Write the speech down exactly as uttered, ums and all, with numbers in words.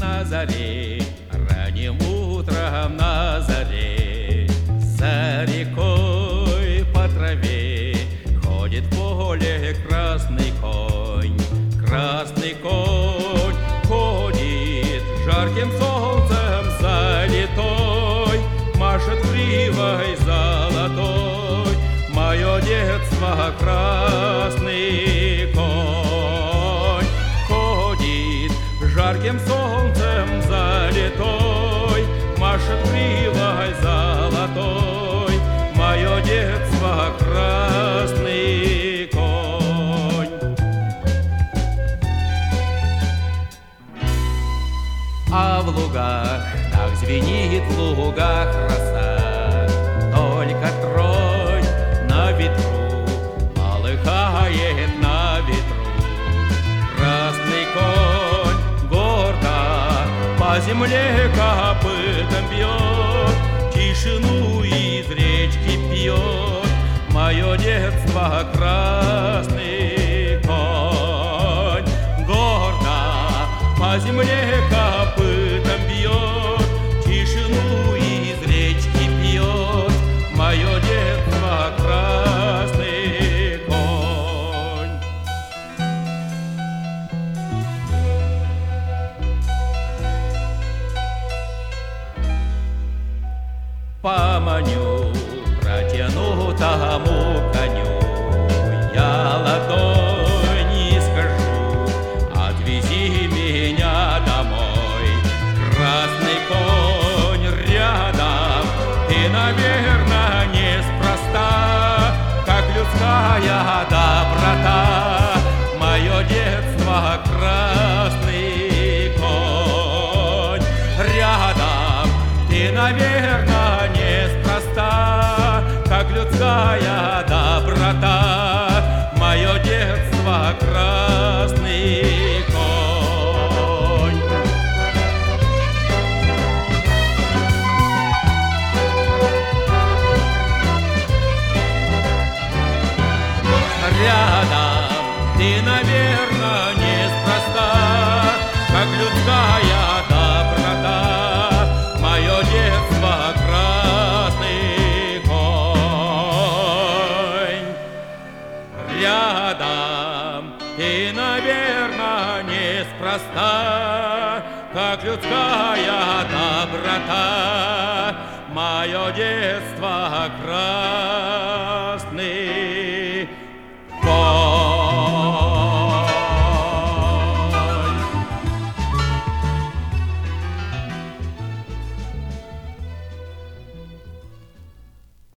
на заре, ранним утром на заре, за рекой по траве ходит в поле красный конь. Красный конь ходит, жарким солнцем залитой, машет гривой золотой. Мое детство красный конь ходит, жарким солнцем залитой, машет гривой золотой. Мое детство красный конь. А в лугах, так звенит в лугах роса, только тронь на ветру, полыхает на ветру. Красный конь гордо по земле копытом бьет, тишину из речки пьет. Мое детство красный конь гордо по земле копытом бьет, тишину из речки пьет. Мое детство красный конь. Поманю, протяну тому коню я ладони, скажу: отвези меня домой. Красный конь рядом, ты, наверное, неспроста, как людская доброта. Мое детство красный конь рядом, ты, наверное, неспроста, как людская доброта. Мое детство красный конь. Рядом, ты, наверное, неспроста, как людская доброта. Мое детство красный конь. Рядом, ты, наверное, неспроста, как людская доброта. Мое детство красный